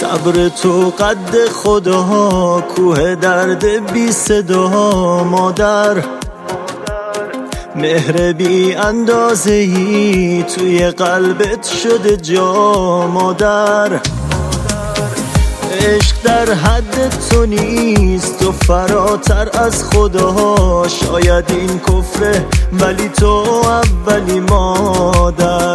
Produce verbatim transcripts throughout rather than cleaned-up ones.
صبر تو قد خدا، کوه درد بی صدا. مادر مهر بی اندازه ای توی قلبت شده جا. مادر عشق در حد تو نیست، تو فراتر از خدا. شاید این کفره ولی تو اولی مادر.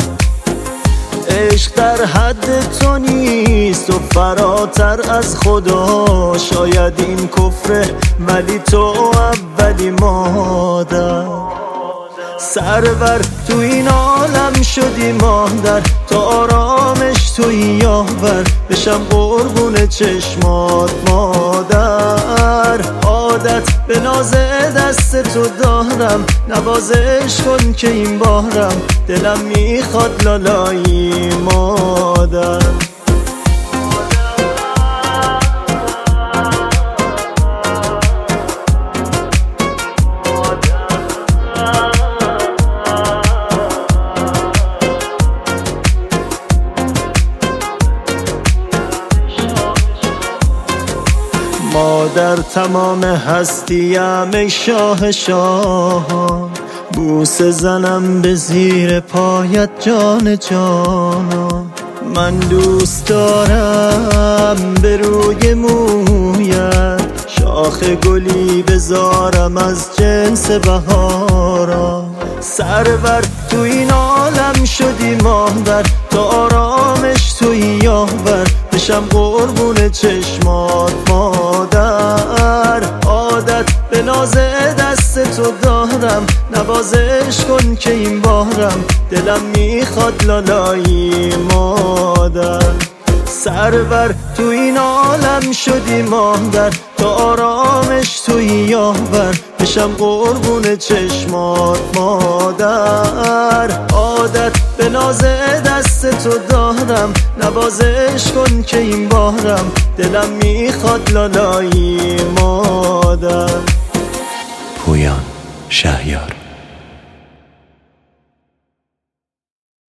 عشق در حد تو نیست، تو فراتر از خدا. شاید این کفره ولی تو اولی مادر. سرور تو این عالم شدی مادر، تا آرامش توی یاور بشم قربون چشمات مادر. عادت به ناز دست تو دارم، نوازش کن که این بارم دلم میخواد لالایی مادر. مادر تمام هستیم ای شاه شاهان، بوسه زنم به زیر پایت جان جانان. من دوست دارم به روی مویت شاخ گلی بذارم از جنس بهارا. سرور تو این عالم شدی مادر، تا آرامش توی یاور بشم قربون چشمات مادر. عادت به ناز دست تو دارم، نوازش کن که این بارم دلم میخواد لالایی مادر. سرور تو این عالم شدی مادر، تا آرامش توی یاور بشم قربون چشمات مادر. عادت به ناز دست تو دارم، نوازش کن که این بارم دلم میخواد لالایی مادر. پویان شهیار.